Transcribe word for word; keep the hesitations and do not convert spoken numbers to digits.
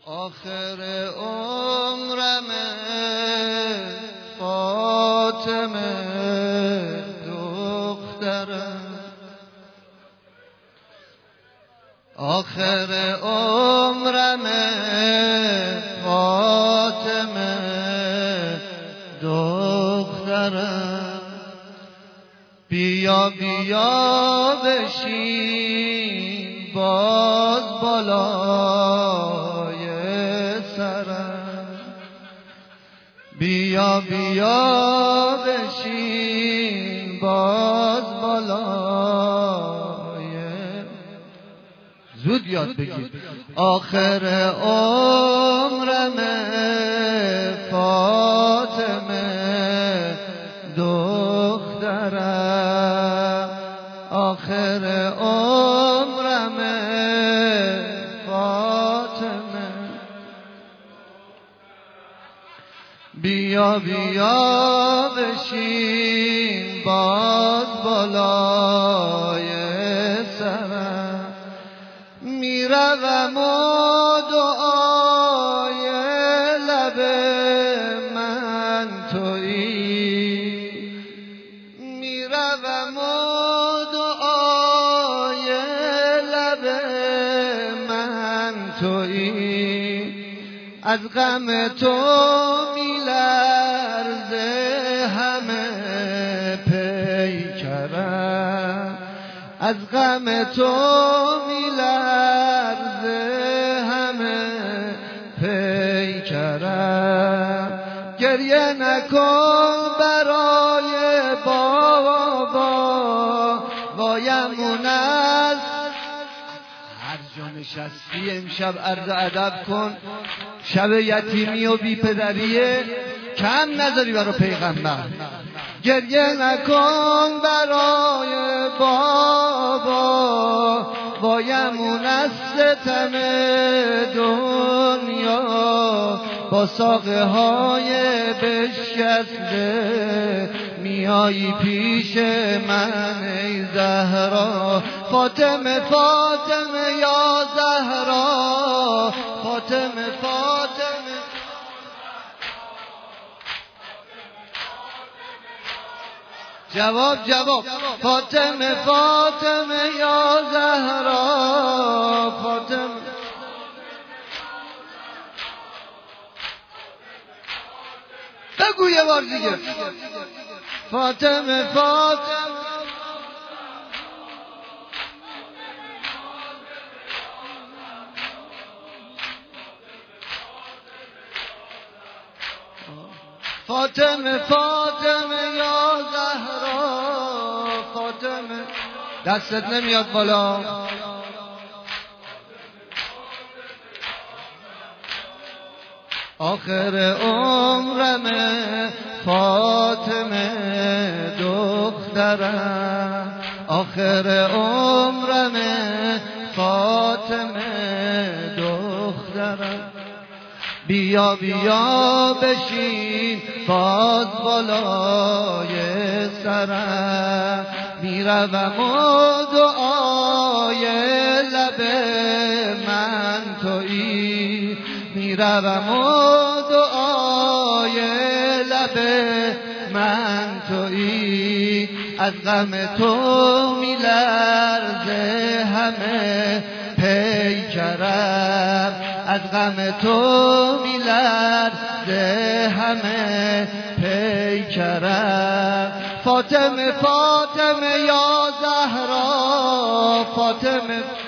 آخر عمرم فاطمه دخترم، آخر عمرم فاطمه دخترم، بیا بیا بشین باز بالای سرم، بیا بیا بشین باز بالای، زود یاد بگیر. آخر عمرم فاطمه دخترم، آخر عمرم فاطمه، بیا بیا بشین باز بالای سرم، میروم و دعای لب من تویی، میروم و دعای لب من تویی، از غم تو میلرزه همه پیکرم، از غم تو میلرزه همه پیکرم، گریه نکن برای بابا وایمون است، هر جا نشستی امشب عرض ادب کن، شب یتیمی و بی پدریه کم نذاری برای پیغمبر، گریه نکن برای بابا وایمون از ستم دنیا، با ساقه های بشکسته میایی پیش من ای زهرا، فاطمه فاطمه یا زهرا، فاطمه فاطمه، جواب جواب، فاطمه فاطمه یا زهرا، فاطمه، بگو یه بار دیگه، فاطمه فاطمه، فاطمه فاطمه یا زهرا، فاطمه، دستت نمیاد بالا، آخر عمرم فاطمه دخترم، آخر عمرم فاطمه دخترم، بیا بیا بشین باز بالای سرم، میروم و دعای لب من تویی، میروم و دعای لب من تویی، از غم تو میلرزه همه پیکرم، از غم تو میلرزه همه پیکرم، فاطمه فاطمه یا زهرا، فاطمه